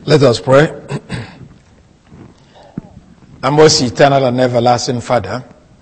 Let us pray. Our most eternal and everlasting Father,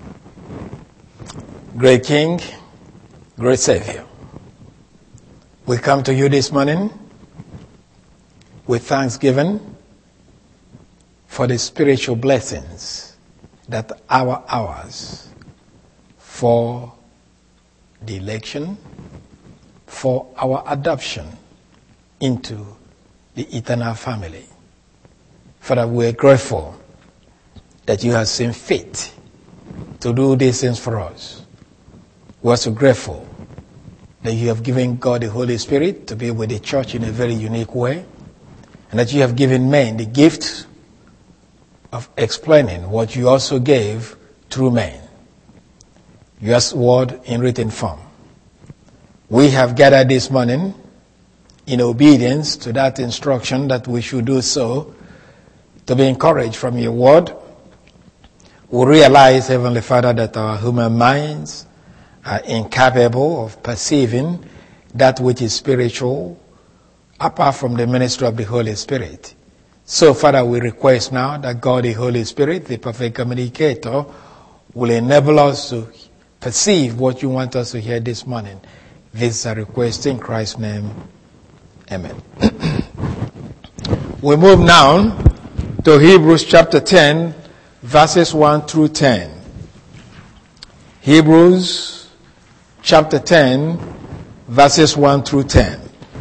great King, great Savior, we come to you this morning with thanksgiving for the spiritual blessings that are ours, for the election, for our adoption into the eternal family. Father, we are grateful that you have seen fit to do these things for us. We are so grateful that you have given God the Holy Spirit to be with the church in a very unique way, and that you have given men the gift of explaining what you also gave through men. Your word in written form. We have gathered this morning in obedience to that instruction that we should do so, to be encouraged from your word. We realize, Heavenly Father, that our human minds are incapable of perceiving that which is spiritual apart from the ministry of the Holy Spirit. So, Father, we request now that God, the Holy Spirit, the perfect communicator, will enable us to perceive what you want us to hear this morning. This is a request in Christ's name. Amen. We move now to Hebrews chapter 10, verses 1 through 10. Hebrews chapter 10, verses 1 through 10.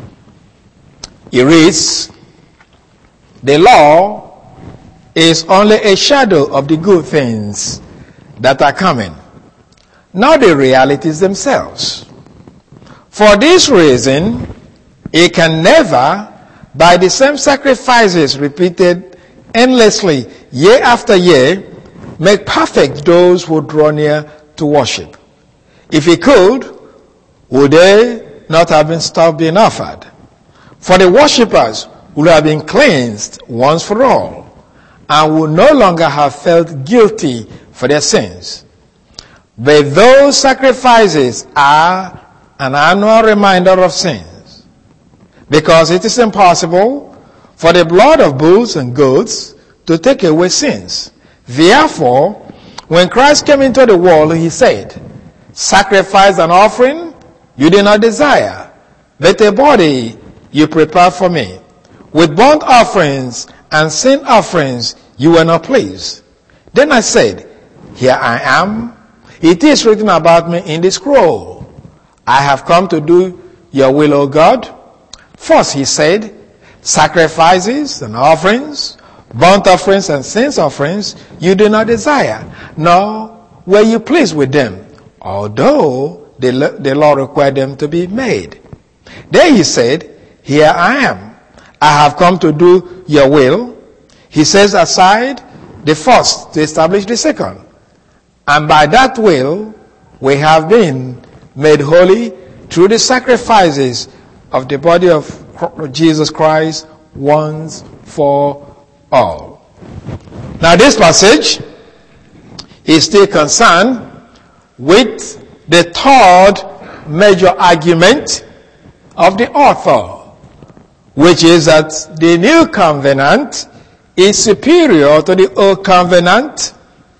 It reads, "The law is only a shadow of the good things that are coming, not the realities themselves. For this reason, it can never, by the same sacrifices repeated endlessly year after year, make perfect those who draw near to worship. If it could, would they not have been stopped being offered? For the worshippers would have been cleansed once for all, and would no longer have felt guilty for their sins. But those sacrifices are an annual reminder of sins, because it is impossible for the blood of bulls and goats to take away sins. Therefore, when Christ came into the world, he said, 'Sacrifice and offering you did not desire, but a body you prepared for me. With burnt offerings and sin offerings you were not pleased. Then I said, Here I am. It is written about me in the scroll. I have come to do your will, O God.' First he said, 'Sacrifices and offerings, burnt offerings and sin offerings you do not desire, nor were you pleased with them, although the law required them to be made.' Then he said, 'Here I am. I have come to do your will.' He sets aside the first to establish the second. And by that will, we have been made holy through the sacrifices of the body of Jesus Christ once for all." Now this passage is still concerned with the third major argument of the author, which is that the new covenant is superior to the old covenant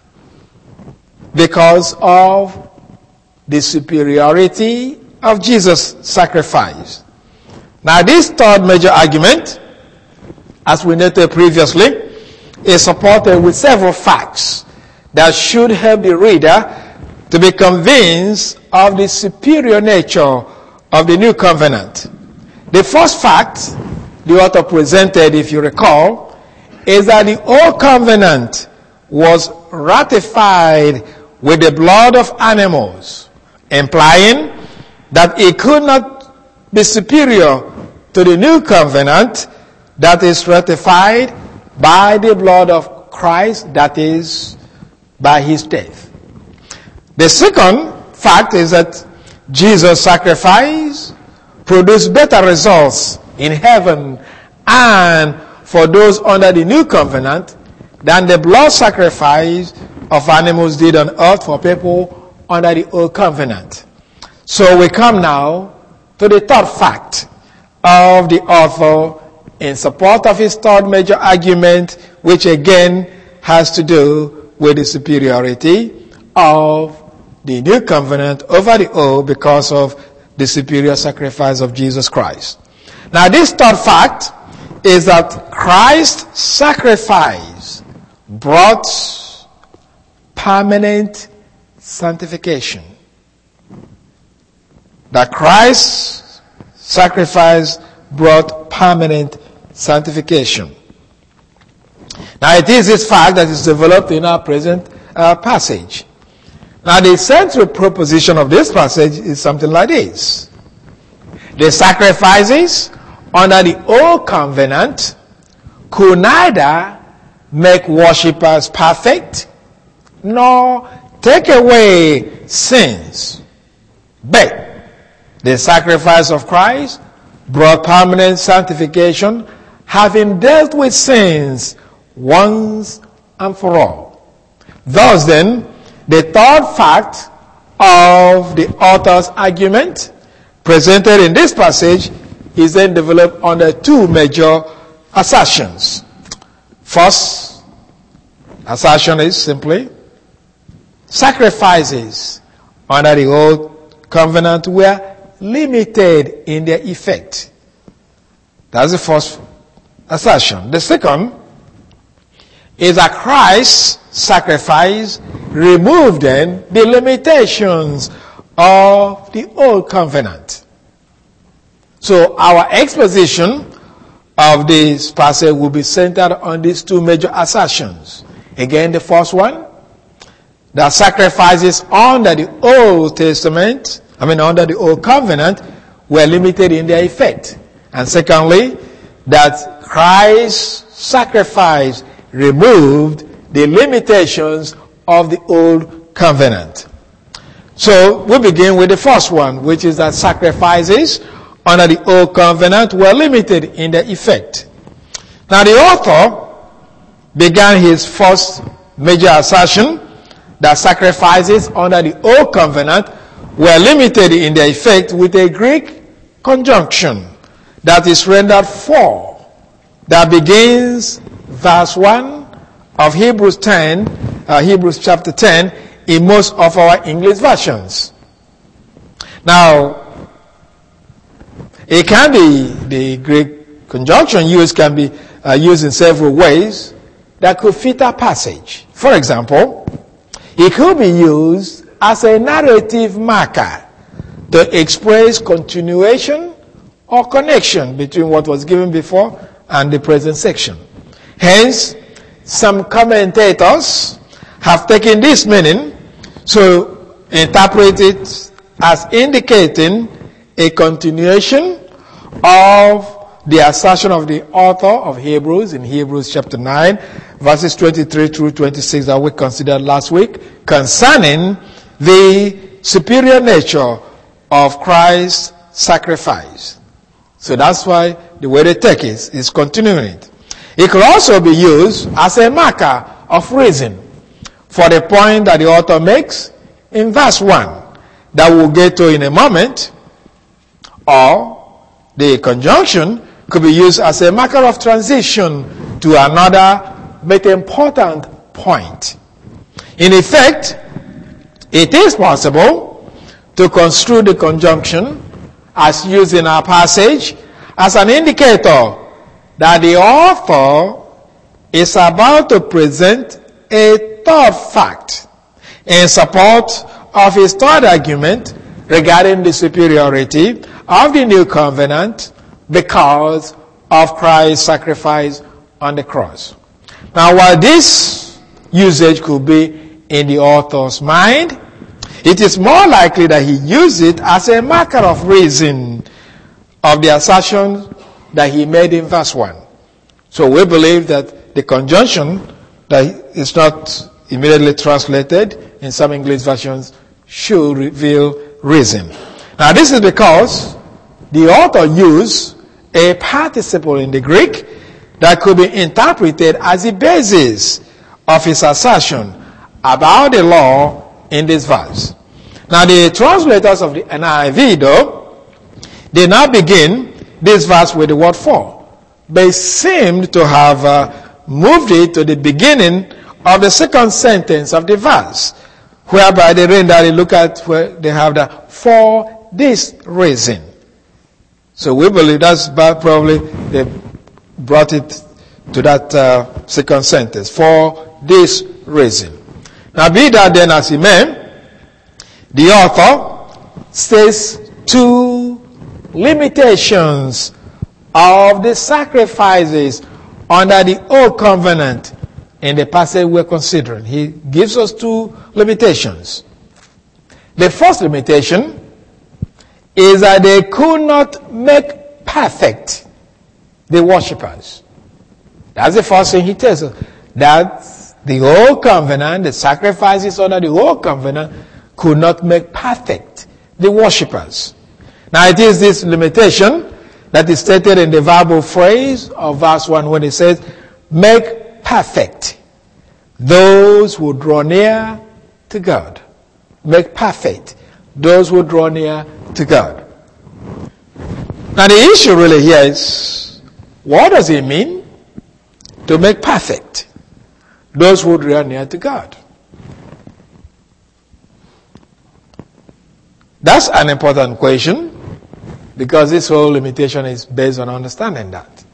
because of the superiority of Jesus' sacrifice. Now this third major argument, as we noted previously, is supported with several facts that should help the reader to be convinced of the superior nature of the new covenant. The first fact the author presented, if you recall, is that the old covenant was ratified with the blood of animals, implying that it could not be superior to the new covenant that is ratified by the blood of Christ, that is, by his death. The second fact is that Jesus' sacrifice produced better results in heaven and for those under the new covenant than the blood sacrifice of animals did on earth for people under the old covenant. So we come now to the third fact of the author in support of his third major argument, which again has to do with the superiority of the new covenant over the old because of the superior sacrifice of Jesus Christ. Now, this third fact is that Christ's sacrifice brought permanent sanctification. That Christ's sacrifice brought permanent sanctification. Now, it is this fact that is developed in our present passage. Now, the central proposition of this passage is something like this. The sacrifices under the old covenant could neither make worshippers perfect nor take away sins. But the sacrifice of Christ brought permanent sanctification, having dealt with sins once and for all. Thus then, the third fact of the author's argument presented in this passage is then developed under two major assertions. First assertion is simply sacrifices under the old covenant were limited in their effect. That's the first assertion. The second is that Christ's sacrifice removed then the limitations of the old covenant. So our exposition of this passage will be centered on these two major assertions. Again, the first one, that sacrifices under the Old Testament, under the Old Covenant, were limited in their effect. And secondly, that Christ's sacrifice removed the limitations of the Old Covenant. So we begin with the first one, which is that sacrifices under the Old Covenant were limited in their effect. Now the author began his first major assertion that sacrifices under the Old Covenant were limited in their effect with a Greek conjunction that is rendered for, that begins verse 1 of Hebrews chapter 10 in most of our English versions. Now, it can be, the Greek conjunction can be used in several ways that could fit our passage. For example, it could be used as a narrative marker to express continuation or connection between what was given before and the present section. Hence, some commentators have taken this meaning to interpret it as indicating a continuation of the assertion of the author of Hebrews in Hebrews chapter 9, verses 23 through 26 that we considered last week, concerning the superior nature of Christ's sacrifice. So that's why the way they take it is continuing it. It could also be used as a marker of reason for the point that the author makes in verse 1 that we'll get to in a moment, or the conjunction could be used as a marker of transition to another but important point. In effect, it is possible to construe the conjunction as used in our passage as an indicator that the author is about to present a third fact in support of his third argument regarding the superiority of the new covenant because of Christ's sacrifice on the cross. Now, while this usage could be in the author's mind, it is more likely that he used it as a marker of reason of the assertion that he made in verse 1. So we believe that the conjunction that is not immediately translated in some English versions should reveal reason. Now, this is because the author used a participle in the Greek that could be interpreted as the basis of his assertion about the law in this verse. Now, the translators of the NIV, though, they now begin this verse with the word for. they seemed to have moved it to the beginning of the second sentence of the verse, whereby they render, look at where they have the for this reason. So we believe that's probably they brought it to that second sentence, for this reason. Now be that then as it may, the author says two limitations of the sacrifices under the old covenant in the passage we're considering. He gives us two limitations. The first limitation is that they could not make perfect the worshippers. That's the first thing he tells us. That the old covenant, the sacrifices under the old covenant, could not make perfect the worshippers. Now it is this limitation that is stated in the verbal phrase of verse 1 when it says, make perfect those who draw near to God. Make perfect those who draw near to God. Now the issue really here is, what does it mean to make perfect those who draw near to God? That's an important question, because this whole limitation is based on understanding that.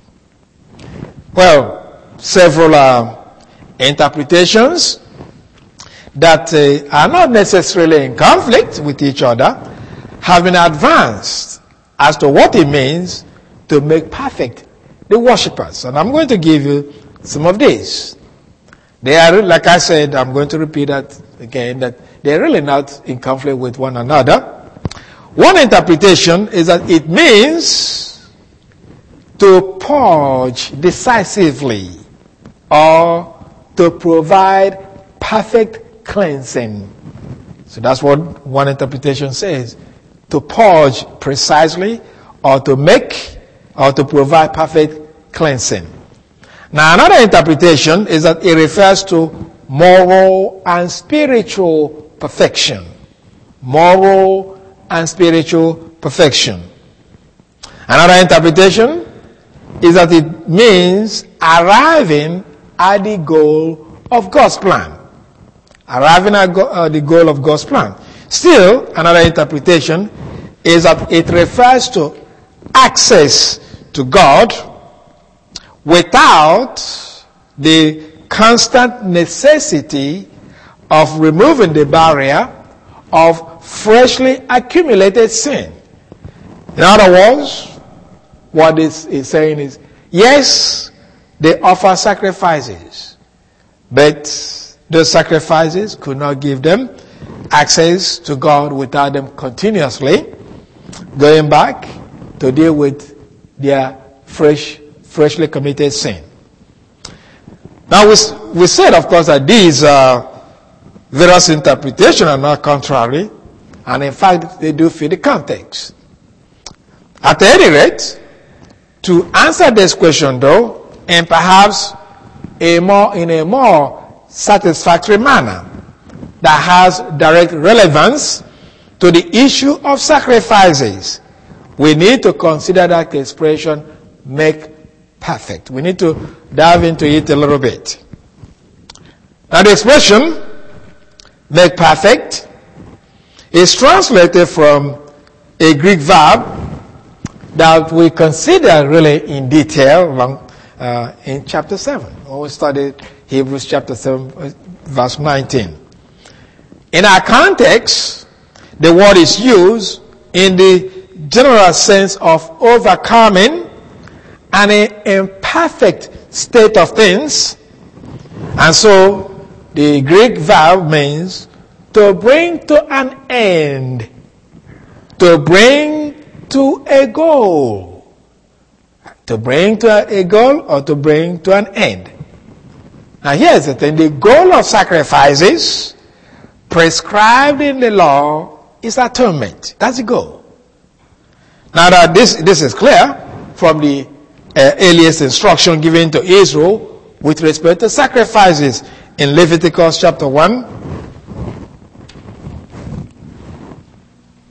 Well, several interpretations that are not necessarily in conflict with each other have been advanced as to what it means to make perfect the worshippers. And I'm going to give you some of these. They are, like I said, I'm going to repeat that again, that they're really not in conflict with one another. One interpretation is that it means to purge decisively or to provide perfect cleansing. So that's what one interpretation says. To purge precisely or to make or to provide perfect cleansing. Now another interpretation is that it refers to moral and spiritual perfection. Moral and spiritual perfection. Another interpretation is that it means arriving at the goal of God's plan. Arriving at the goal of God's plan. Still, another interpretation is that it refers to access to God without the constant necessity of removing the barrier of freshly accumulated sin. In other words, what this is saying is, yes, they offer sacrifices, but those sacrifices could not give them access to God without them continuously going back to deal with their freshly committed sin. Now we said, of course, that these various interpretations are not contrary, and in fact they do fit the context. At any rate, to answer this question though, and perhaps in a more satisfactory manner that has direct relevance to the issue of sacrifices, we need to consider that expression, make perfect. We need to dive into it a little bit. Now the expression, make perfect, is translated from a Greek verb that we consider really in detail in chapter 7. When we studied Hebrews chapter 7, verse 19. In our context, the word is used in the general sense of overcoming an imperfect state of things. And so the Greek verb means to bring to an end, to bring to a goal, to bring to a goal or to bring to an end. Now here's the thing, the goal of sacrifices prescribed in the law is atonement. That's the goal. Now that this is clear from the earliest instruction given to Israel with respect to sacrifices in Leviticus chapter 1.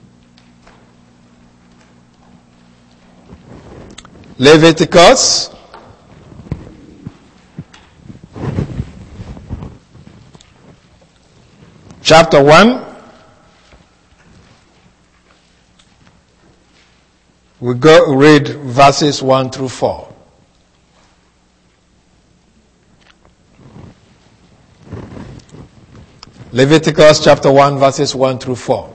Leviticus chapter 1. We go read verses 1 through 4. Leviticus chapter 1 verses 1 through 4.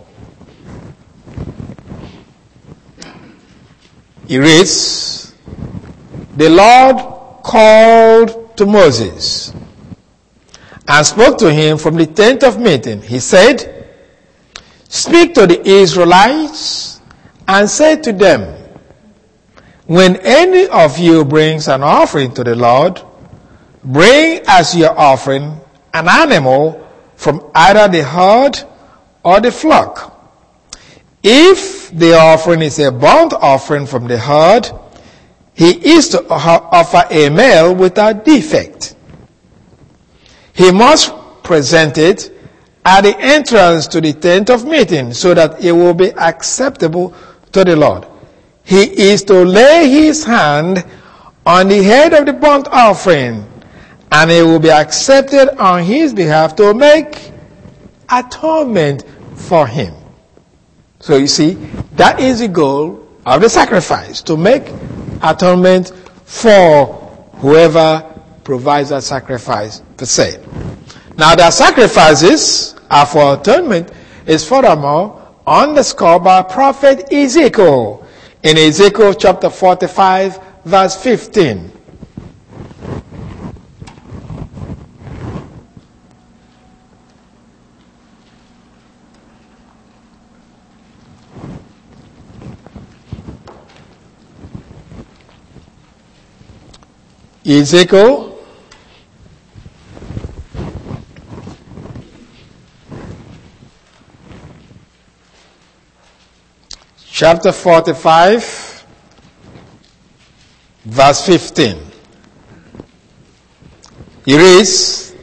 It reads, "The Lord called to Moses and spoke to him from the tent of meeting. He said, 'Speak to the Israelites and say to them, when any of you brings an offering to the Lord, bring as your offering an animal from either the herd or the flock. If the offering is a burnt offering from the herd, he is to offer a male without defect. He must present it at the entrance to the tent of meeting so that it will be acceptable to the Lord. He is to lay his hand on the head of the burnt offering, and it will be accepted on his behalf to make atonement for him.'" So you see, that is the goal of the sacrifice, to make atonement for whoever provides that sacrifice per se. Now the sacrifices are for atonement is furthermore underscored by prophet Ezekiel in Ezekiel chapter 45 verse 15. Ezekiel chapter 45 verse 15. It reads,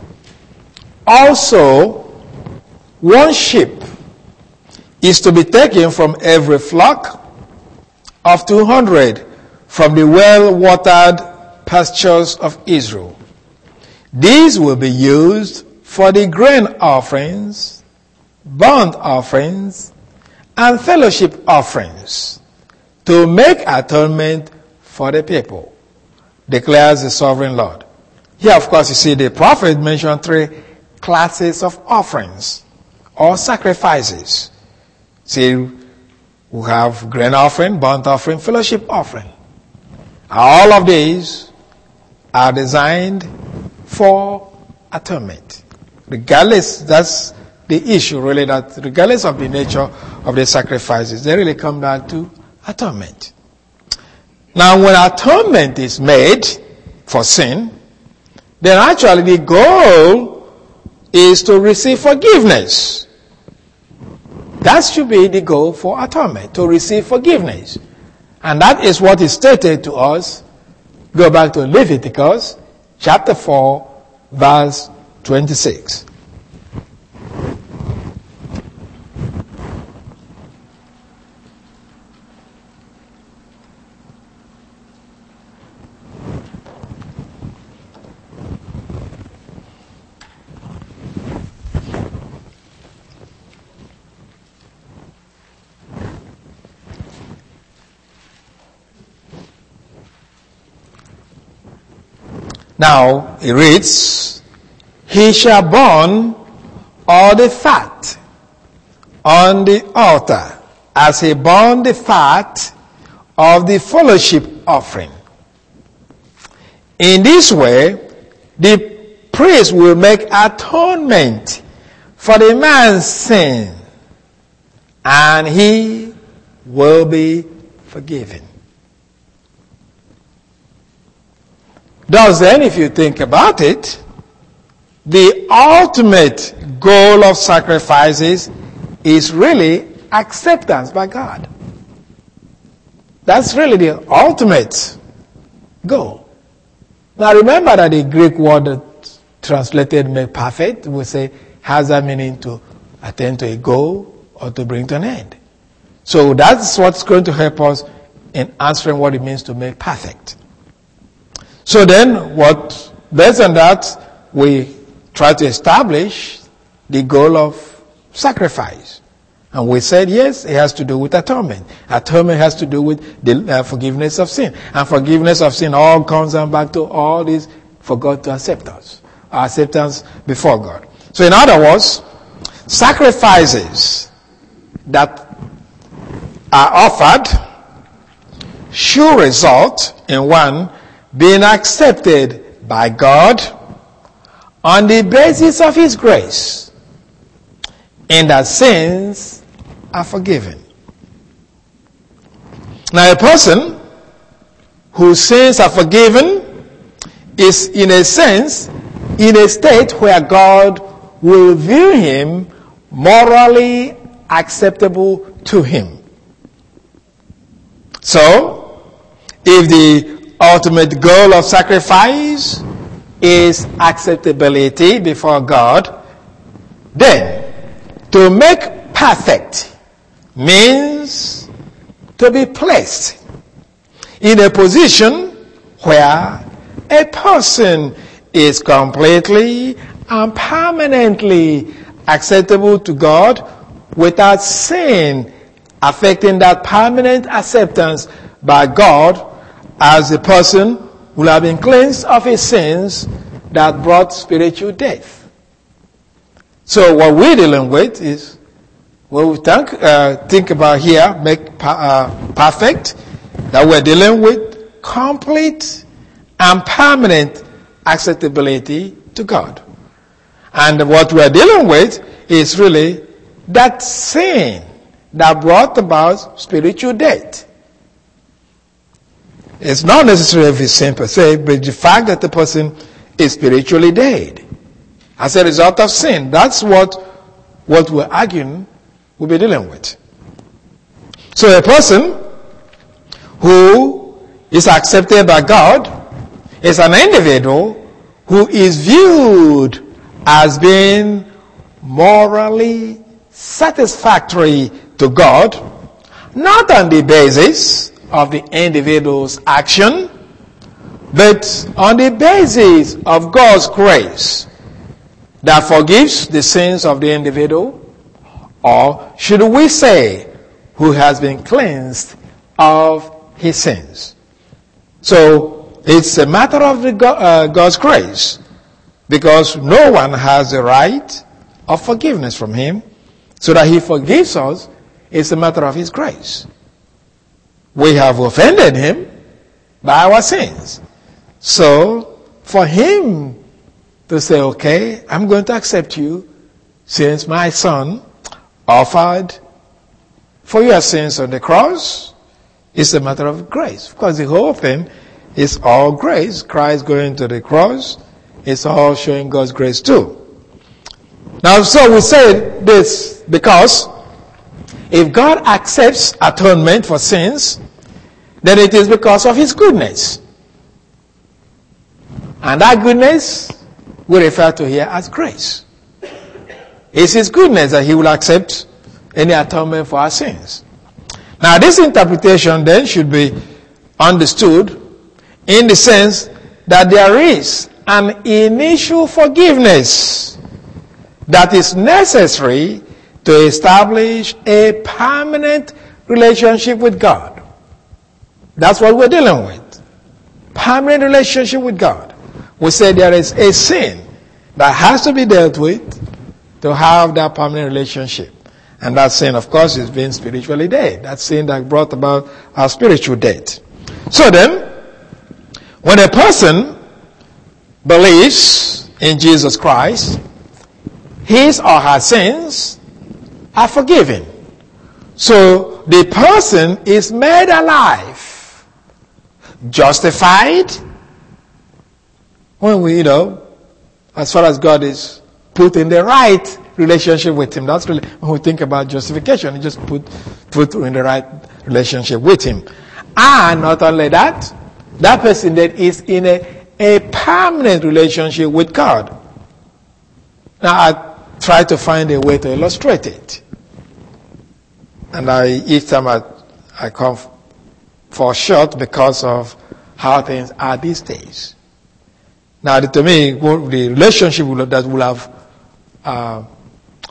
"Also, one sheep is to be taken from every flock of 200 from the well-watered pastures of Israel. These will be used for the grain offerings, burnt offerings, and fellowship offerings to make atonement for the people, declares the sovereign Lord." Here, of course, you see the prophet mentioned three classes of offerings or sacrifices. See, we have grain offering, burnt offering, fellowship offering. All of these are designed for atonement. Regardless, that's the issue really, that regardless of the nature of the sacrifices, they really come down to atonement. Now, when atonement is made for sin, then actually the goal is to receive forgiveness. That should be the goal for atonement, to receive forgiveness. And that is what is stated to us. Go back to Leviticus chapter 4 verse 26. Now, it reads, "He shall burn all the fat on the altar, as he burned the fat of the fellowship offering. In this way, the priest will make atonement for the man's sin, and he will be forgiven." Thus then, if you think about it, the ultimate goal of sacrifices is really acceptance by God. That's really the ultimate goal. Now remember that the Greek word that translated "make perfect" we say has that meaning to attain to a goal or to bring to an end. So that's what's going to help us in answering what it means to make perfect. So then, based on that, we try to establish the goal of sacrifice? And we said, yes, it has to do with atonement. Atonement has to do with the forgiveness of sin. And forgiveness of sin all comes down back to all this for God to accept us. Our acceptance before God. So in other words, sacrifices that are offered should result in one being accepted by God on the basis of His grace, and that sins are forgiven. Now, a person whose sins are forgiven is, in a sense, in a state where God will view him morally acceptable to him. So, if the ultimate goal of sacrifice is acceptability before God, then to make perfect means to be placed in a position where a person is completely and permanently acceptable to God without sin affecting that permanent acceptance by God, as the person will have been cleansed of his sins that brought spiritual death. So what we're dealing with is, what we think about here, make perfect, that we're dealing with complete and permanent acceptability to God. And what we're dealing with is really that sin that brought about spiritual death. It's not necessarily a sin per se, but the fact that the person is spiritually dead as a result of sin. That's what we're arguing we'll be dealing with. So a person who is accepted by God is an individual who is viewed as being morally satisfactory to God, not on the basis of the individual's action, but on the basis of God's grace that forgives the sins of the individual, or should we say, who has been cleansed of his sins. So it's a matter of God's grace, because no one has the right of forgiveness from him, so that he forgives us. It's a matter of his grace. We have offended him by our sins. So for him to say, okay, I'm going to accept you since my son offered for your sins on the cross, it's a matter of grace. Because the whole thing is all grace. Christ going to the cross, it's all showing God's grace too. Now, so we say this because if God accepts atonement for sins, then it is because of his goodness. And that goodness we refer to here as grace. It's his goodness that he will accept any atonement for our sins. Now, this interpretation then should be understood in the sense that there is an initial forgiveness that is necessary to establish a permanent relationship with God. That's what we're dealing with. Permanent relationship with God. We say there is a sin that has to be dealt with to have that permanent relationship. And that sin, of course, is being spiritually dead. That sin that brought about our spiritual death. So then, when a person believes in Jesus Christ, his or her sins are forgiven. So the person is made alive, justified. When we, as far as God is put in the right relationship with him. That's really, when we think about justification, you just put in the right relationship with him. And not only that, that person that is in a permanent relationship with God. Now, I try to find a way to illustrate it. And each time I come fall short because of how things are these days. Now, to me, the relationship that will have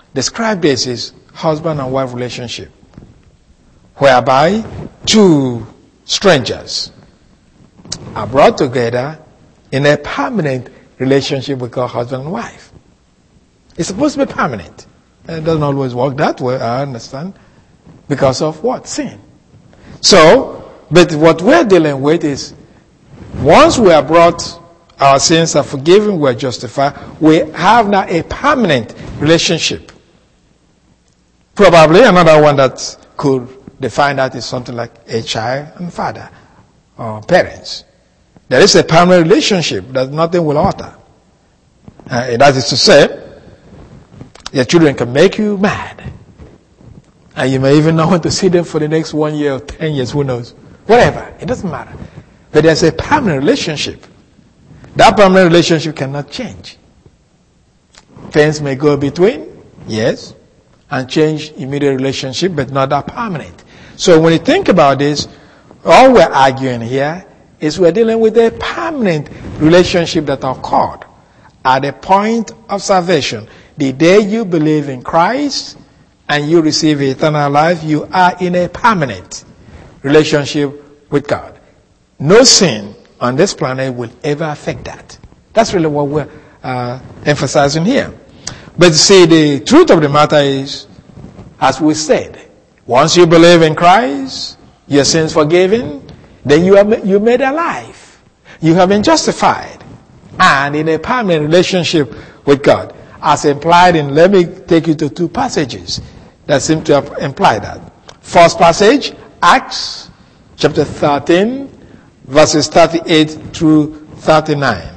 describe this as husband and wife relationship, whereby two strangers are brought together in a permanent relationship we call husband and wife. It's supposed to be permanent. It doesn't always work that way, I understand. Because of what? Sin. So, but what we're dealing with is, once we are brought, our sins are forgiven, we are justified, we have now a permanent relationship. Probably another one that could define that is something like a child and father or parents. There is a permanent relationship that nothing will alter. That is to say, your children can make you mad. And you may even not want to see them for the next 1 year or 10 years, who knows. Whatever, it doesn't matter. But there's a permanent relationship. That permanent relationship cannot change. Things may go between, yes, and change immediate relationship, but not that permanent. So when you think about this, all we're arguing here is we're dealing with a permanent relationship that occurred at the point of salvation. The day you believe in Christ and you receive eternal life, you are in a permanent relationship with God. No sin on this planet will ever affect that. That's really what we're emphasizing here. But see, the truth of the matter is, as we said, once you believe in Christ, your sins forgiven, then you're made alive. You have been justified and in a permanent relationship with God. As implied in, let me take you to two passages that seem to have implied that. First passage, Acts chapter 13, verses 38 through 39.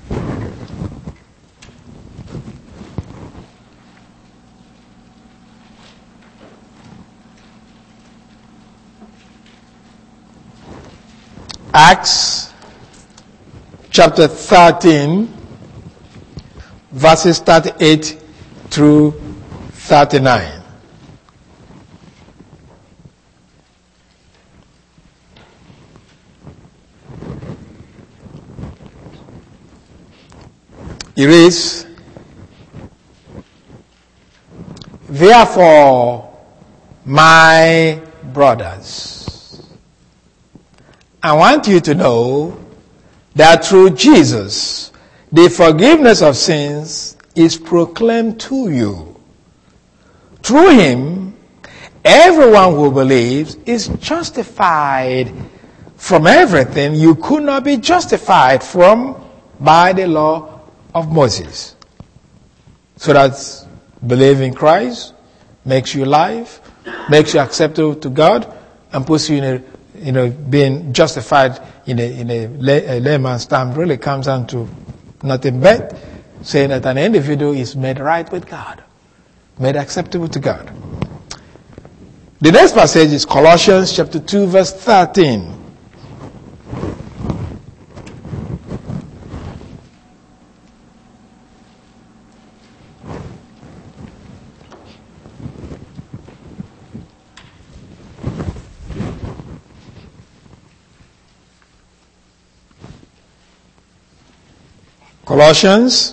Acts chapter 13, verses 38 through 39. It reads, "Therefore, my brothers, I want you to know that through Jesus, the forgiveness of sins is proclaimed to you. Through him, everyone who believes is justified from everything you could not be justified from by the law of Moses." So that's believing Christ makes you alive, makes you acceptable to God, and puts you in a being justified in a layman's term. Really comes down to nothing but saying that an individual is made right with God, made acceptable to God. The next passage is Colossians chapter 2, verse 13. Colossians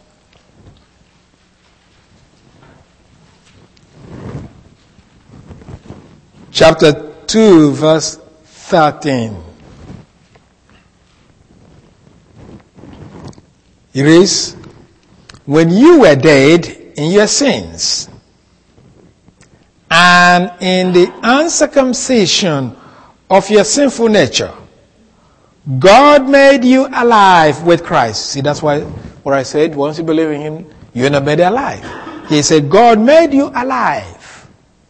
chapter 2, verse 13. It is, "When you were dead in your sins and in the uncircumcision of your sinful nature, God made you alive with Christ." See, that's why what I said, once you believe in him, you're not made alive. He said, God made you alive.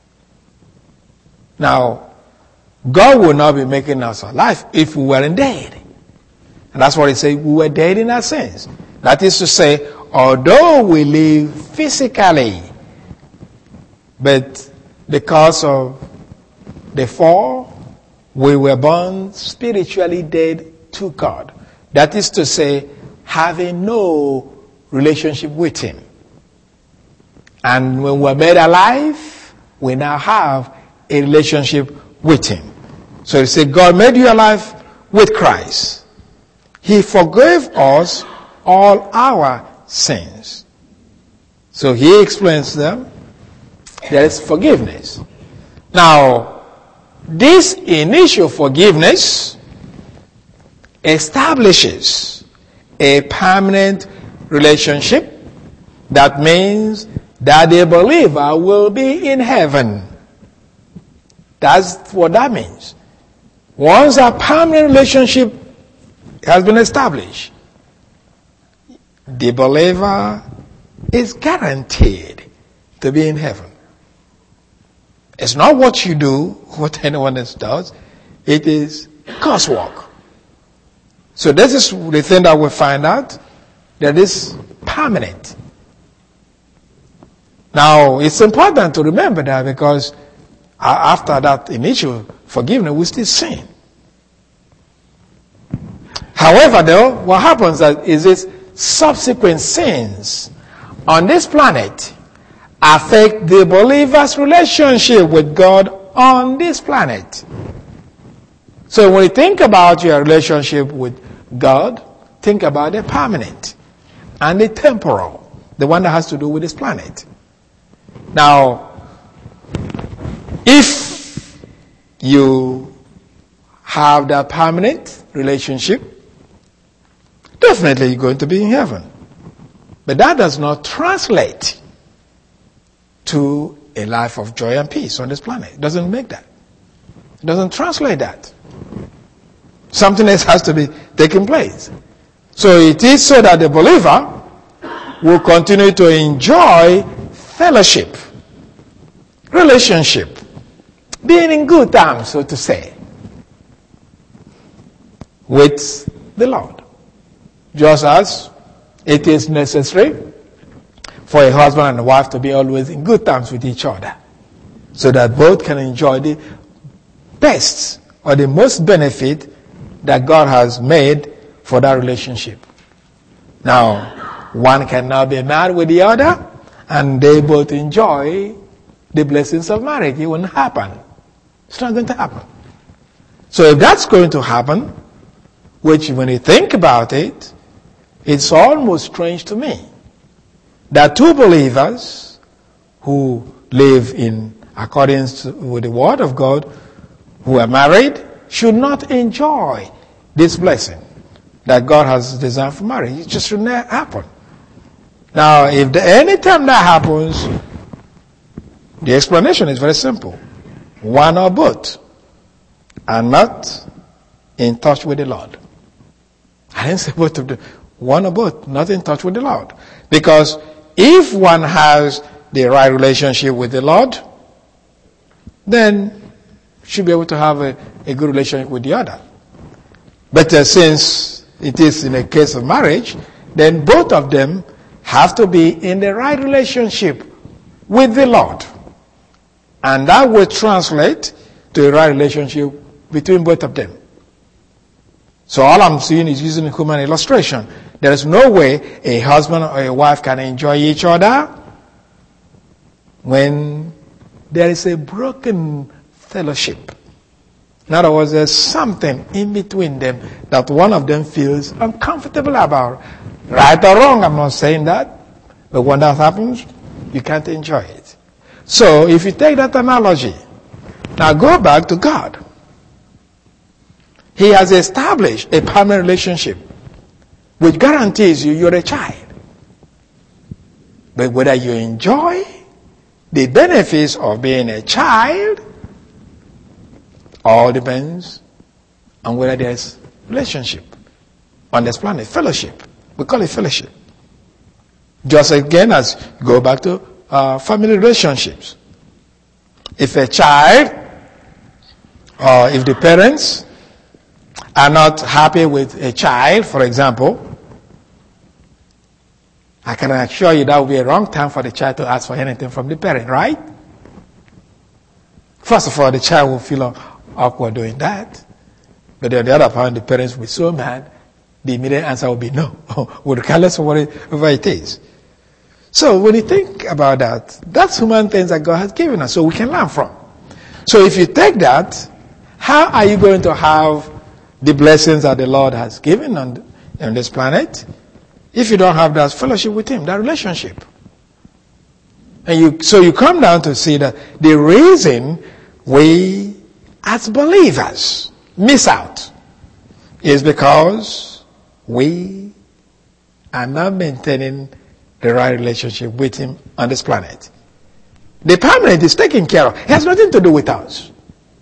Now, God will not be making us alive if we weren't dead. And that's what he said, we were dead in our sins. That is to say, although we live physically, but because of the fall, we were born spiritually dead to God. That is to say, having no relationship with him. And when we're made alive, we now have a relationship with him. So he said, God made you alive with Christ. He forgave us all our sins. So he explains them. There is forgiveness. Now, this initial forgiveness establishes a permanent relationship. That means that the believer will be in heaven. That's what that means. Once a permanent relationship has been established, the believer is guaranteed to be in heaven. It's not what you do, what anyone else does. It is God's work. So this is the thing that we find out, that is permanent. Now, it's important to remember that, because after that initial forgiveness, we still sin. However, though, what happens is this: subsequent sins on this planet affect the believer's relationship with God on this planet. So when you think about your relationship with God, think about the permanent and the temporal, the one that has to do with this planet. Now, if you have that permanent relationship, definitely you're going to be in heaven. But that does not translate to a life of joy and peace on this planet. It doesn't make that. It doesn't translate that. Something else has to be taking place. So it is so that the believer will continue to enjoy fellowship, relationship, being in good terms, so to say, with the Lord. Just as it is necessary for a husband and a wife to be always in good terms with each other, so that both can enjoy the best or the most benefit that God has made for that relationship. Now, one cannot be married with the other and they both enjoy the blessings of marriage. It won't happen. It's not going to happen. So if that's going to happen, which when you think about it, it's almost strange to me that two believers who live in accordance with the Word of God, who are married, should not enjoy this blessing that God has designed for marriage. It just shouldn't happen. Now, if any time that happens, the explanation is very simple. One or both are not in touch with the Lord. I didn't say both of them. One or both, not in touch with the Lord. Because if one has the right relationship with the Lord, then should be able to have a good relationship with the other. But since it is in a case of marriage, then both of them have to be in the right relationship with the Lord. And that will translate to a right relationship between both of them. So all I'm seeing is using a human illustration. There is no way a husband or a wife can enjoy each other when there is a broken fellowship. In other words, there's something in between them that one of them feels uncomfortable about. Right or wrong, I'm not saying that. But when that happens, you can't enjoy it. So if you take that analogy, now go back to God. He has established a permanent relationship which guarantees you're a child. But whether you enjoy the benefits of being a child all depends on whether there's relationship on this planet, fellowship. We call it fellowship. Just again as you go back to family relationships. If a child or if the parents are not happy with a child, for example, I can assure you that would be a wrong time for the child to ask for anything from the parent, right? First of all, the child will feel awkward doing that. But on the other hand, the parents will be so mad, the immediate answer will be no, regardless of whatever it is. So when you think about that, that's human things that God has given us, so we can learn from. So if you take that, how are you going to have the blessings that the Lord has given on this planet if you don't have that fellowship with Him, that relationship? And so you come down to see that the reason we as believers miss out is because we are not maintaining the right relationship with Him on this planet. The permanent is taken care of. It has nothing to do with us.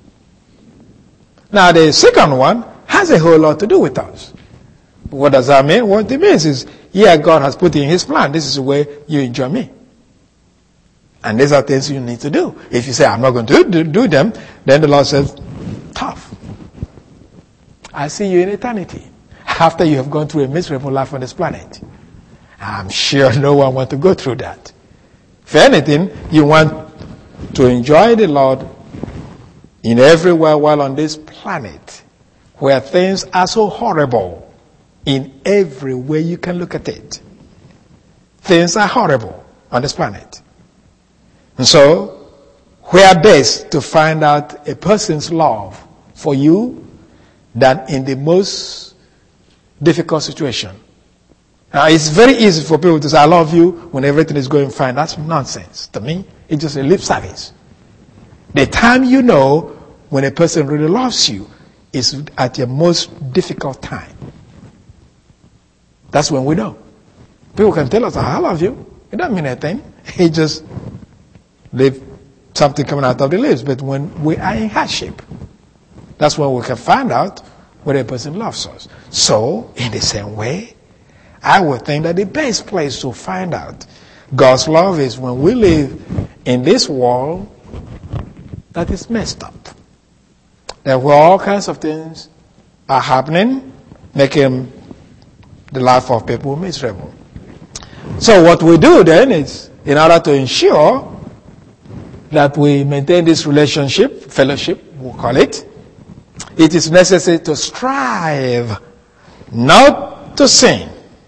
Now the second one has a whole lot to do with us. What does that mean? What it means is, God has put in His plan. This is the way you enjoy me. And these are things you need to do. If you say, I'm not going to do them, then the Lord says, tough. I see you in eternity. After you have gone through a miserable life on this planet. I'm sure no one wants to go through that. If anything, you want to enjoy the Lord in every way while on this planet, where things are so horrible in every way you can look at it. Things are horrible on this planet. And so, where best to find out a person's love for you than in the most difficult situation? Now, it's very easy for people to say, I love you when everything is going fine. That's nonsense. To me, it's just a lip service. The time you know when a person really loves you is at your most difficult time. That's when we know. People can tell us, I love you. It doesn't mean anything. It just leave something coming out of the lips. But when we are in hardship, that's when we can find out whether a person loves us. So, in the same way, I would think that the best place to find out God's love is when we live in this world that is messed up. That where all kinds of things are happening, making the life of people miserable. So what we do then is, in order to ensure that we maintain this relationship, fellowship, we'll call it, it is necessary to strive not to sin,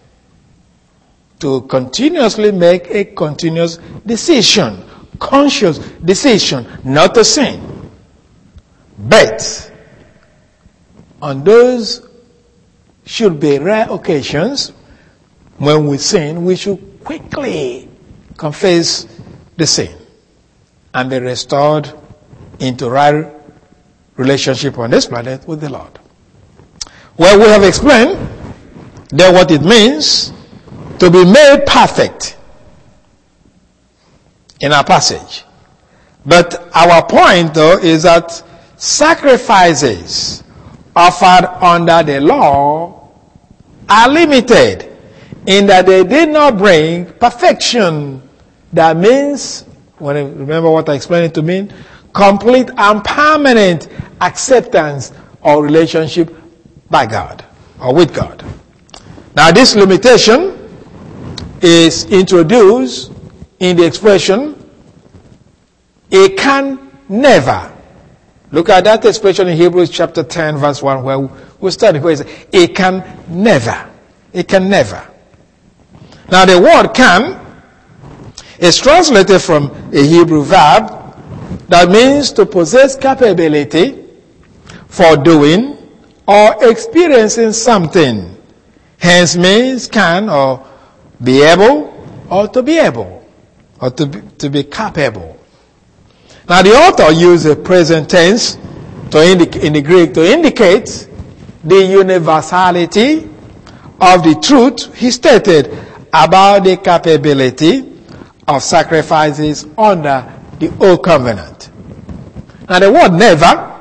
to continuously make a continuous decision, conscious decision not to sin. But on those should be rare occasions when we sin, we should quickly confess the sin and be restored into right relationship on this planet with the Lord. Well, we have explained then what it means to be made perfect in our passage. But our point, though, is that sacrifices offered under the law are limited in that they did not bring perfection. That means, remember what I explained it to mean? Complete and permanent acceptance or relationship by God or with God. Now this limitation is introduced in the expression, it can never. Look at that expression in Hebrews chapter 10 verse 1 where we study where it says, it can never. It can never. Now the word can is translated from a Hebrew verb that means to possess capability for doing or experiencing something. Hence means can or be able or to be able or to be capable. Now the author used the present tense in the Greek to indicate the universality of the truth he stated about the capability of sacrifices under the Old Covenant. Now the word never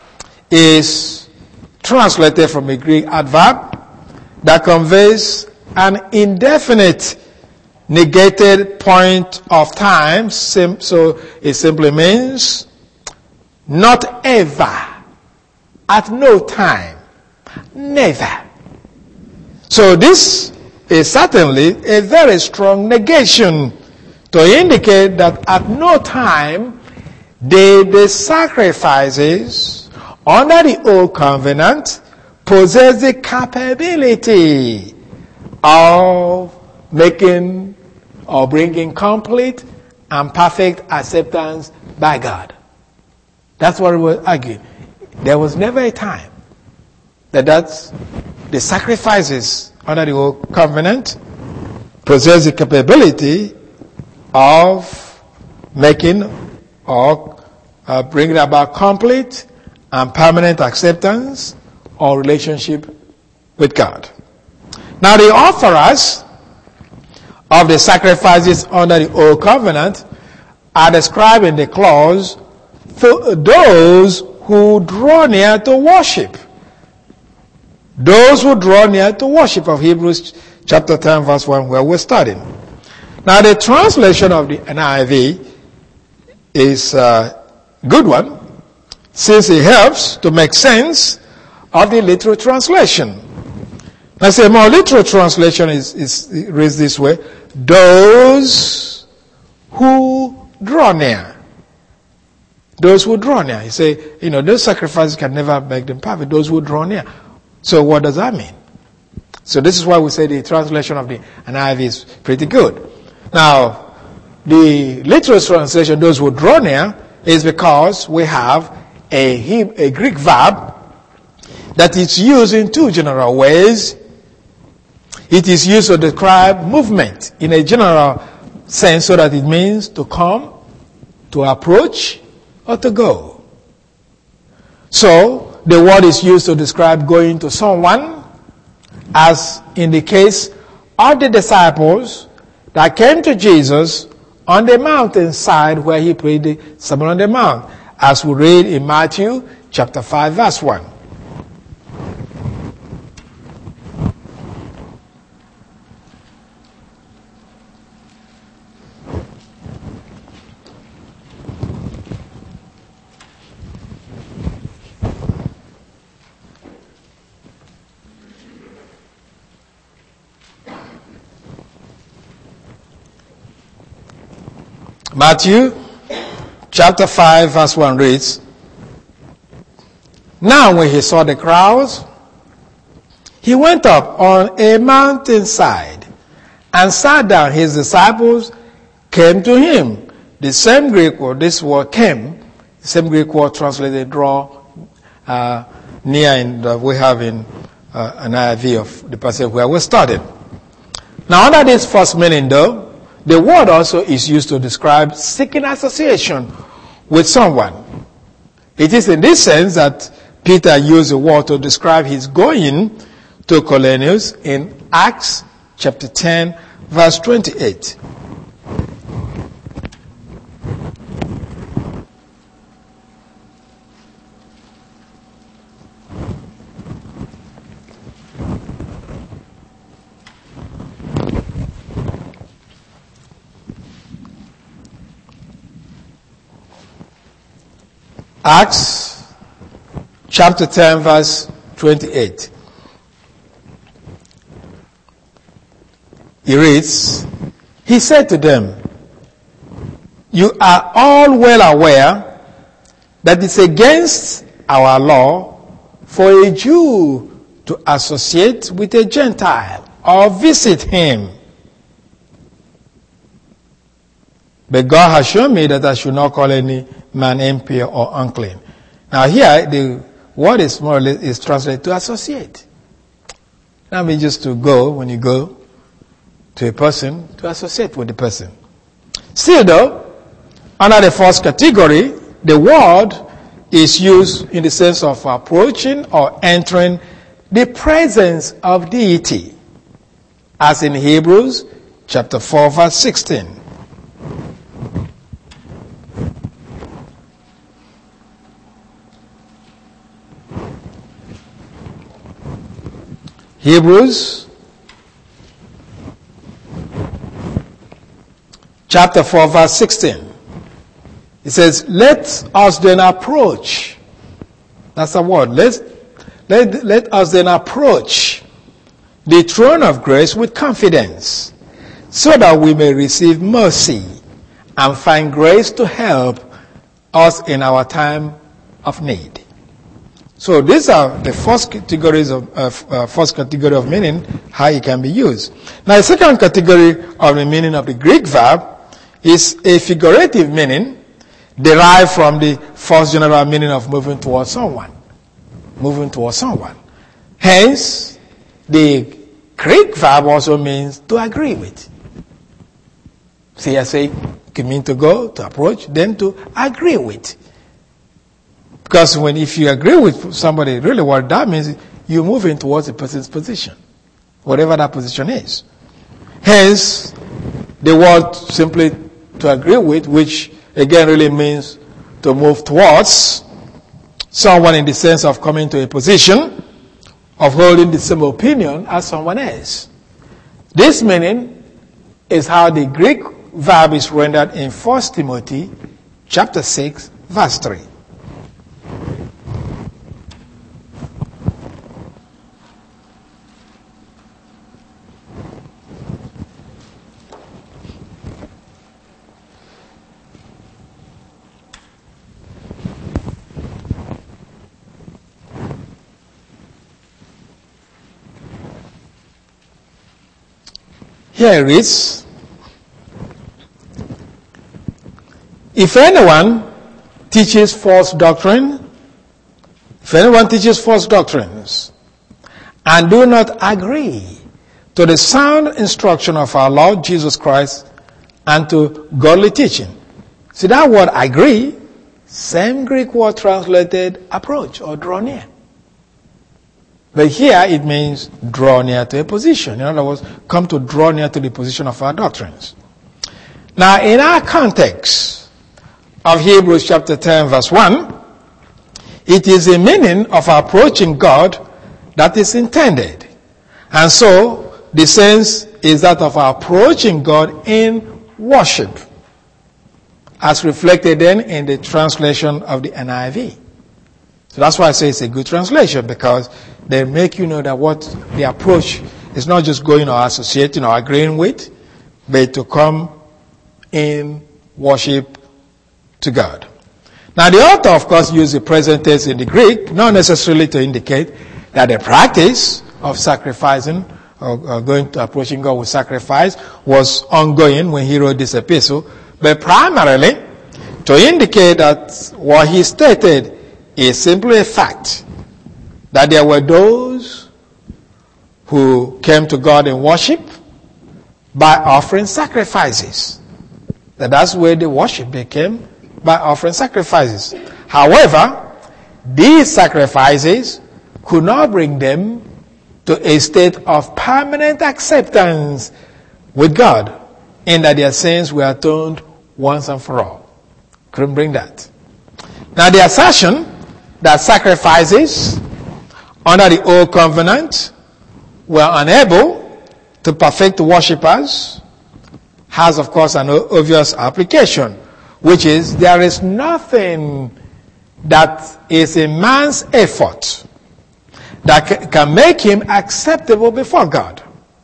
is translated from a Greek adverb that conveys an indefinite negated point of time. So it simply means not ever, at no time, never. So this is certainly a very strong negation to indicate that at no time did the sacrifices under the Old Covenant possess the capability of making or bringing complete and perfect acceptance by God. That's what we were arguing. There was never a time that the sacrifices under the Old Covenant possess the capability of making or bringing about complete and permanent acceptance or relationship with God. Now, the offerers of the sacrifices under the Old Covenant are described in the clause for those who draw near to worship. Those who draw near to worship of Hebrews chapter 10 verse 1 where we're studying. Now the translation of the NIV is a good one since it helps to make sense of the literal translation. I say more literal translation is reads this way: those who draw near. Those who draw near. You say, those sacrifices can never make them perfect. Those who draw near. So what does that mean? So this is why we say the translation of the NIV is pretty good. Now, the literal translation, those who draw near, is because we have a Greek verb that is used in two general ways. It is used to describe movement in a general sense, so that it means to come, to approach, or to go. So, the word is used to describe going to someone, as in the case of the disciples that came to Jesus on the mountainside where he prayed the Sermon on the Mount, as we read in Matthew chapter 5 verse 1. Matthew chapter 5 verse 1 reads, "Now when he saw the crowds, he went up on a mountainside and sat down. His disciples came to him." The same Greek word, this word came, the same Greek word translated draw, near that we have in an IV of the passage where we started. Now under this first meaning though, the word also is used to describe seeking association with someone. It is in this sense that Peter used the word to describe his going to Cornelius in Acts chapter 10 verse 28. Acts chapter 10 verse 28. He reads, he said to them, "You are all well aware that it's against our law for a Jew to associate with a Gentile or visit him. But God has shown me that I should not call any man impure or unclean." Now here, the word is more or less is translated to associate. That means just to go, when you go to a person, to associate with the person. Still though, under the first category, the word is used in the sense of approaching or entering the presence of deity, as in Hebrews chapter 4 verse 16. Hebrews chapter 4 verse 16. It says, "Let us then approach." That's the word. Let us then approach the throne of grace with confidence, so that we may receive mercy and find grace to help us in our time of need. So these are the first category of meaning, how it can be used. Now the second category of the meaning of the Greek verb is a figurative meaning derived from the first general meaning of moving towards someone. Moving towards someone. Hence, the Greek verb also means to agree with. See, I say, you mean to go, to approach, then to agree with. Because if you agree with somebody, really what that means, you're moving towards the person's position, whatever that position is. Hence, the word simply to agree with, which again really means to move towards someone in the sense of coming to a position of holding the same opinion as someone else. This meaning is how the Greek verb is rendered in 1 Timothy chapter 6, verse 3. Here it reads, if anyone teaches false doctrines, and do not agree to the sound instruction of our Lord Jesus Christ and to godly teaching. See that word agree, same Greek word translated approach or draw near. But here it means draw near to a position. In other words, come to draw near to the position of our doctrines. Now, in our context of Hebrews chapter 10 verse 1, it is the meaning of approaching God that is intended. And so, the sense is that of approaching God in worship, as reflected then in the translation of the NIV. So that's why I say it's a good translation, because they make you know that what the approach is not just going or associating or agreeing with, but to come in worship to God. Now the author, of course, used the present tense in the Greek, not necessarily to indicate that the practice of sacrificing or going to approaching God with sacrifice was ongoing when he wrote this epistle, but primarily to indicate that what he stated is simply a fact, that there were those who came to God in worship by offering sacrifices. That's where the worship became, by offering sacrifices. However, these sacrifices could not bring them to a state of permanent acceptance with God, in that their sins were atoned once and for all. Couldn't bring that. Now the assertion that sacrifices under the old covenant were unable to perfect worshippers has, of course, an obvious application, which is there is nothing that is a man's effort that can make him acceptable before God.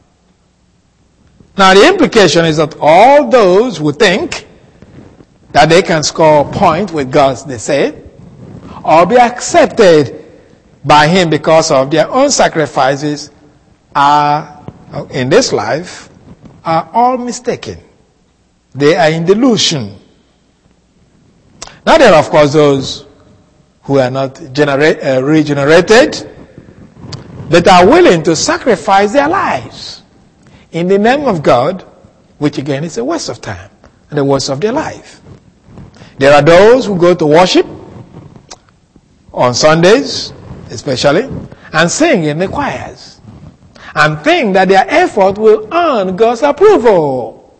Now the implication is that all those who think that they can score a point with God, they say, or be accepted by him because of their own sacrifices are, in this life, are all mistaken. They are in delusion. Now there are, of course, those who are not regenerated, but are willing to sacrifice their lives in the name of God, which again is a waste of time and a waste of their life. There are those who go to worship on Sundays, especially, and sing in the choirs, and think that their effort will earn God's approval.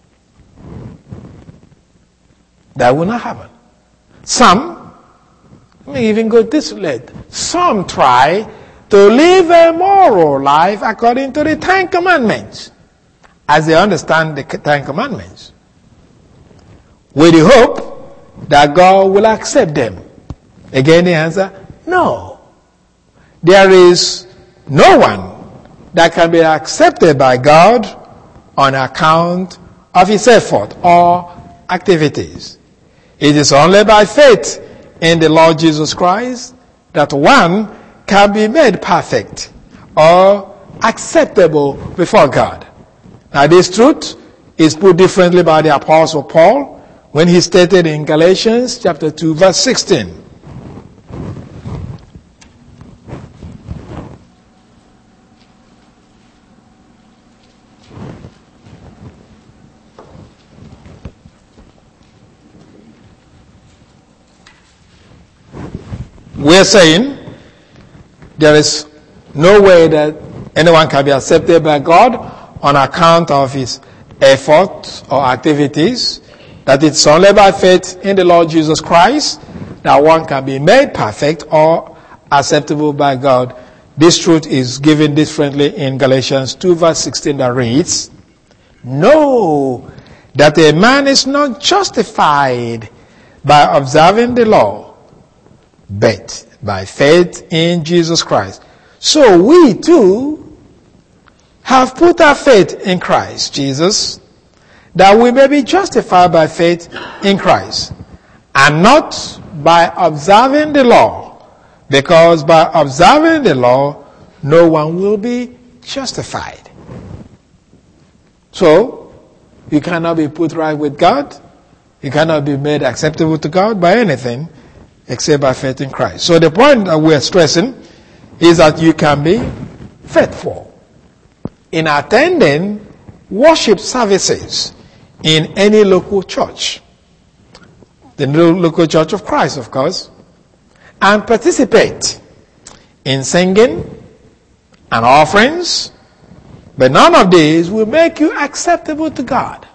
That will not happen. Some may even go this late. Some try to live a moral life according to the Ten Commandments, as they understand the Ten Commandments, with the hope that God will accept them. Again, the answer, no. There is no one that can be accepted by God on account of his effort or activities. It is only by faith in the Lord Jesus Christ that one can be made perfect or acceptable before God. Now this truth is put differently by the Apostle Paul when he stated in Galatians chapter 2 verse 16. we're saying there is no way that anyone can be accepted by God on account of his efforts or activities, that it's only by faith in the Lord Jesus Christ that one can be made perfect or acceptable by God. This truth is given differently in Galatians 2 verse 16 that reads, "Know that a man is not justified by observing the law, but by faith in Jesus Christ. So we too have put our faith in Christ Jesus, that we may be justified by faith in Christ, and not by observing the law, because by observing the law, no one will be justified." So, you cannot be put right with God. You cannot be made acceptable to God by anything except by faith in Christ. So the point that we're stressing is that you can be faithful in attending worship services in any local church, the local church of Christ, of course, and participate in singing and offerings, but none of these will make you acceptable to God.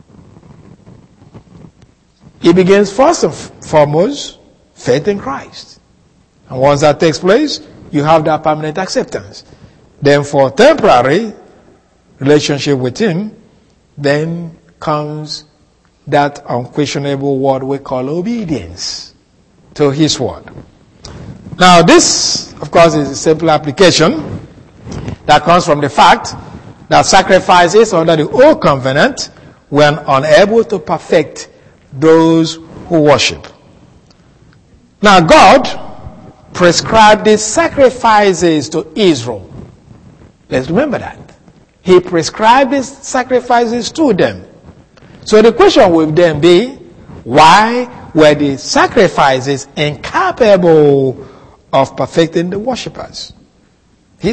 It begins first and foremost, faith in Christ. And once that takes place, you have that permanent acceptance. Then for temporary relationship with Him, then comes that unquestionable word we call obedience to His word. Now this, of course, is a simple application that comes from the fact that sacrifices under the old covenant were unable to perfect those who worship. Now God prescribed these sacrifices to Israel. Let's remember that. He prescribed these sacrifices to them. So the question will then be, why were the sacrifices incapable of perfecting the worshippers? He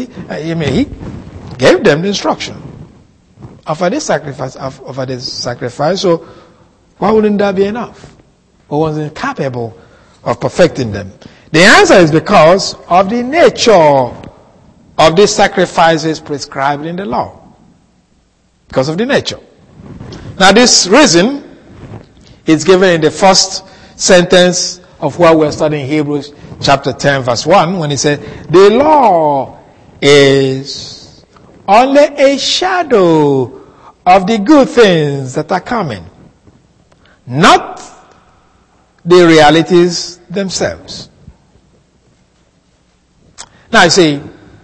gave them the instruction. Offer this sacrifice, so why wouldn't that be enough? Or was it capable of perfecting them? The answer is because of the nature of these sacrifices prescribed in the law. Because of the nature. Now this reason is given in the first sentence of what we're studying, Hebrews chapter 10 verse 1, when he said, the law is only a shadow of the good things that are coming, not the realities themselves. Now you see,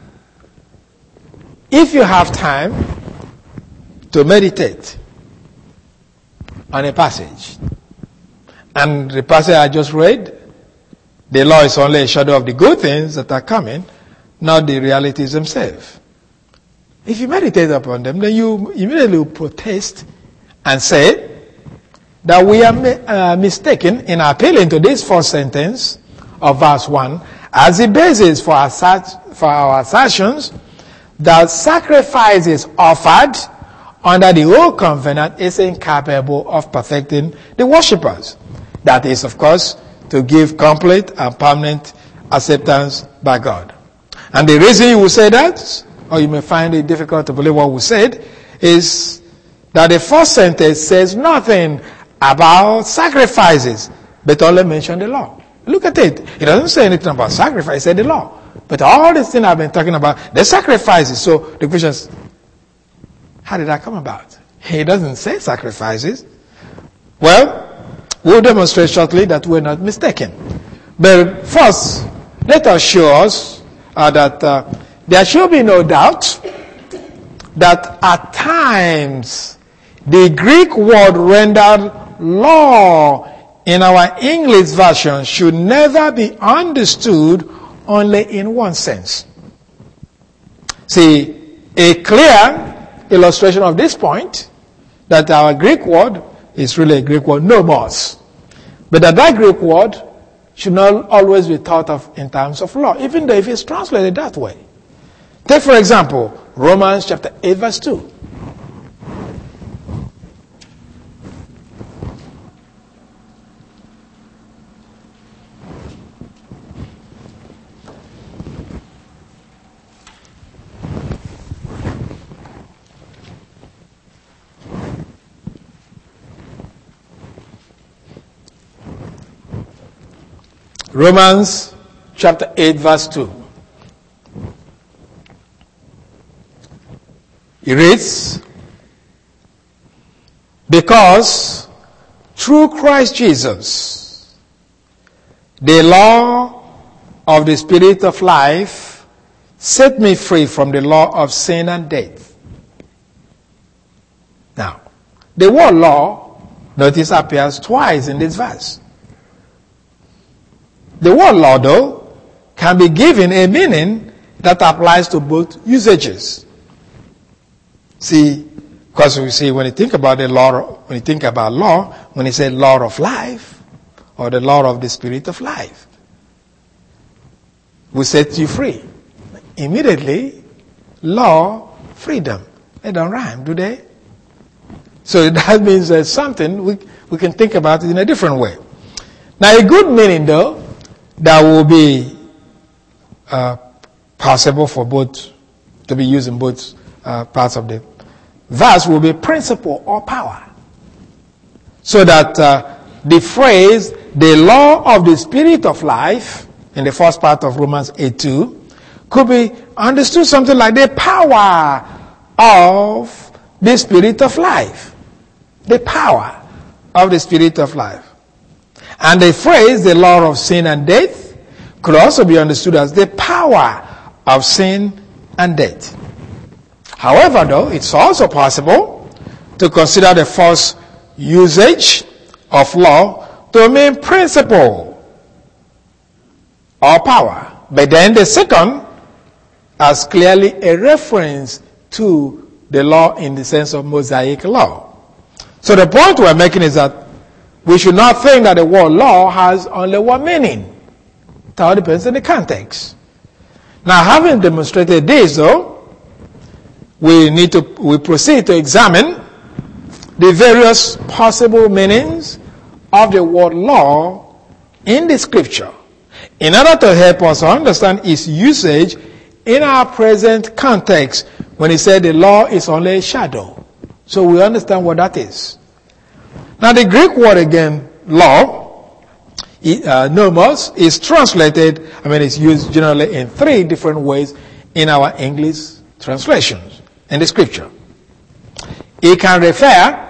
if you have time to meditate on a passage, and the passage I just read, the law is only a shadow of the good things that are coming, not the realities themselves. If you meditate upon them, then you immediately protest and say that we are mistaken in appealing to this first sentence of verse 1 as the basis for our assertions that sacrifices offered under the old covenant is incapable of perfecting the worshippers. That is, of course, to give complete and permanent acceptance by God. And the reason you will say that, or you may find it difficult to believe what we said, is that the first sentence says nothing about sacrifices, but only mention the law. Look at it. It doesn't say anything about sacrifice, it said the law. But all these things I've been talking about, the sacrifices. So the question is, how did that come about? He doesn't say sacrifices. Well, we'll demonstrate shortly that we're not mistaken. But first, let us show us that there should be no doubt that at times the Greek word rendered law in our English version should never be understood only in one sense. See, a clear illustration of this point, that our Greek word is really a Greek word, nomos. But that Greek word should not always be thought of in terms of law, even though if it's translated that way. Take, for example, Romans chapter 8 verse 2. Romans chapter 8 verse 2. It reads, because through Christ Jesus, the law of the Spirit of life set me free from the law of sin and death. Now, the word law, notice, appears twice in this verse. The word law, though, can be given a meaning that applies to both usages. See, because we see when you think about the law, when you think about law, when you say law of life or the law of the Spirit of life, we set you free. Immediately, law, freedom. They don't rhyme, do they? So that means there's something we can think about it in a different way. Now, a good meaning, though, that will be possible for both, to be used in both parts of the verse, will be principle or power. So that the phrase, the law of the Spirit of life, in the first part of Romans 8:2, could be understood something like the power of the Spirit of life. The power of the Spirit of life. And the phrase, the law of sin and death, could also be understood as the power of sin and death. However, though, it's also possible to consider the first usage of law to mean principle or power. But then the second as clearly a reference to the law in the sense of Mosaic law. So the point we're making is that we should not think that the word law has only one meaning. It all depends on the context. Now, having demonstrated this, though, we proceed to examine the various possible meanings of the word law in the scripture in order to help us understand its usage in our present context when he said the law is only a shadow. So we understand what that is. Now the Greek word again, law, nomos, is translated, it's used generally in three different ways in our English translations in the scripture. It can refer,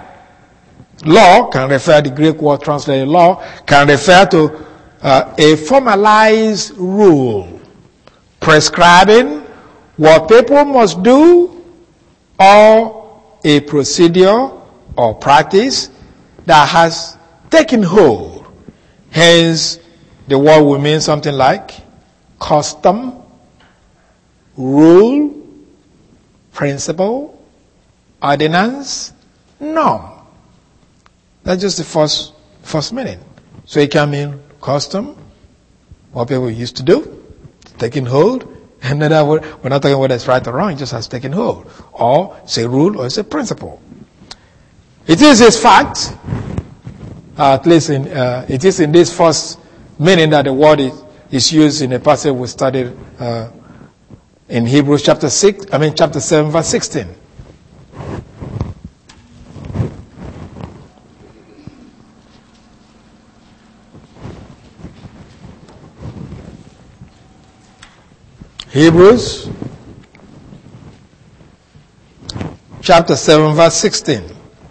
the Greek word translated law, can refer to a formalized rule prescribing what people must do or a procedure or practice that has taken hold. Hence, the word will mean something like custom, rule, principle, ordinance, norm. That's just the first meaning. So it can mean custom, what people used to do, taking hold. And then we're not talking whether it's right or wrong, it just has taken hold. Or it's a rule or it's a principle. It is this fact, at least it is in this first meaning that the word is used in a passage we studied in Hebrews chapter 7 verse 16. Hebrews chapter 7 verse 16.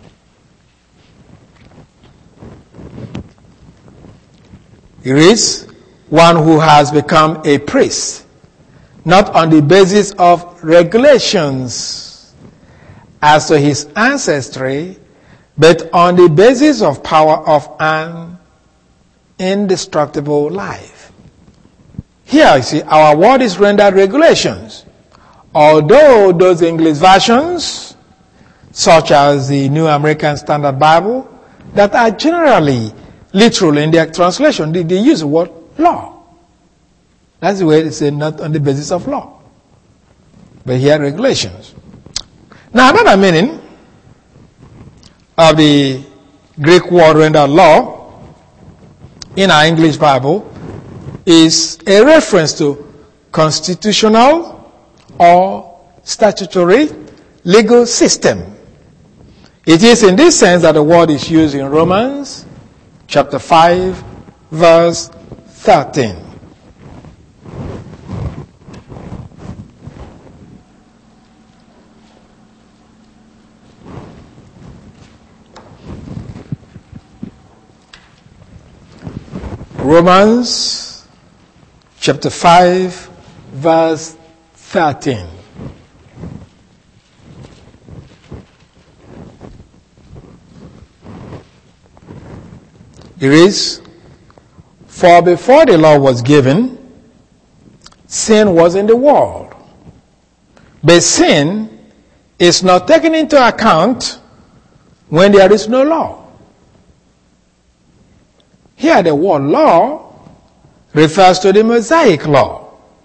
It reads, one who has become a priest, not on the basis of regulations as to his ancestry, but on the basis of power of an indestructible life. Here, you see, our word is rendered regulations. Although those English versions, such as the New American Standard Bible, that are generally literal in their translation, they use the word law. That's the way they say, not on the basis of law, but here regulations. Now, another meaning of the Greek word rendered law in our English Bible is a reference to constitutional or statutory legal system. It is in this sense that the word is used in Romans chapter 5 verse 13. Romans chapter 5, verse 13. It reads, "For before the law was given, sin was in the world. But sin is not taken into account when there is no law." Here the word law refers to the Mosaic law.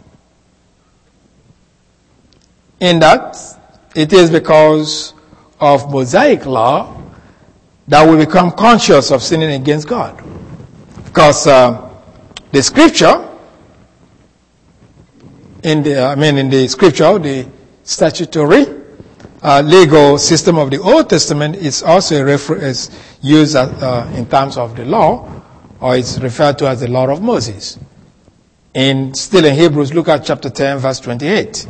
In that, it is because of Mosaic law that we become conscious of sinning against God. Because the scripture, in the scripture, the statutory legal system of the Old Testament is also is used in terms of the law, or it's referred to as the law of Moses. Still in Hebrews, look at chapter 10, verse 28.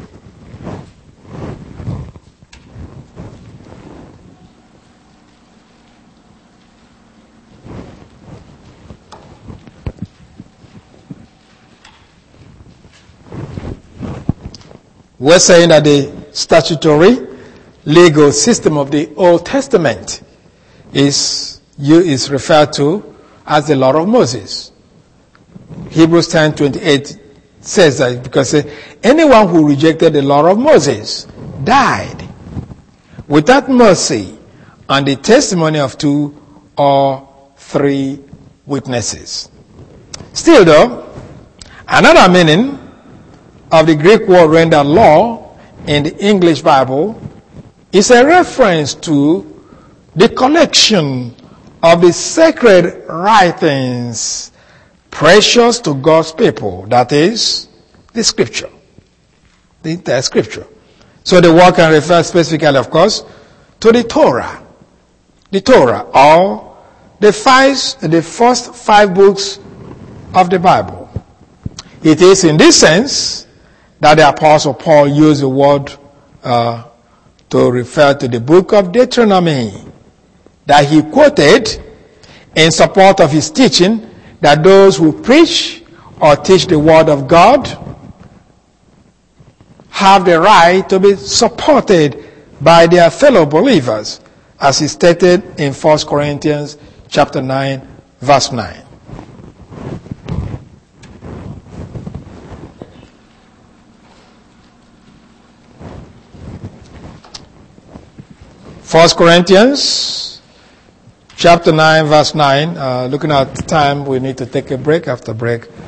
We're saying that the statutory legal system of the Old Testament is referred to as the law of Moses. Hebrews 10:28 says that because anyone who rejected the law of Moses died without mercy and the testimony of 2 or 3 witnesses. Still though, another meaning of the Greek word rendered law in the English Bible is a reference to the collection of the sacred writings precious to God's people, that is, the scripture, the entire scripture. So the word can refer specifically, of course, to the Torah, or the first 5 books of the Bible. It is in this sense that the Apostle Paul used the word to refer to the book of Deuteronomy that he quoted in support of his teaching that those who preach or teach the word of God have the right to be supported by their fellow believers, as is stated in 1 Corinthians chapter 9, verse 9. 1 Corinthians chapter 9, verse 9. Looking at the time, we need to take a break. After break,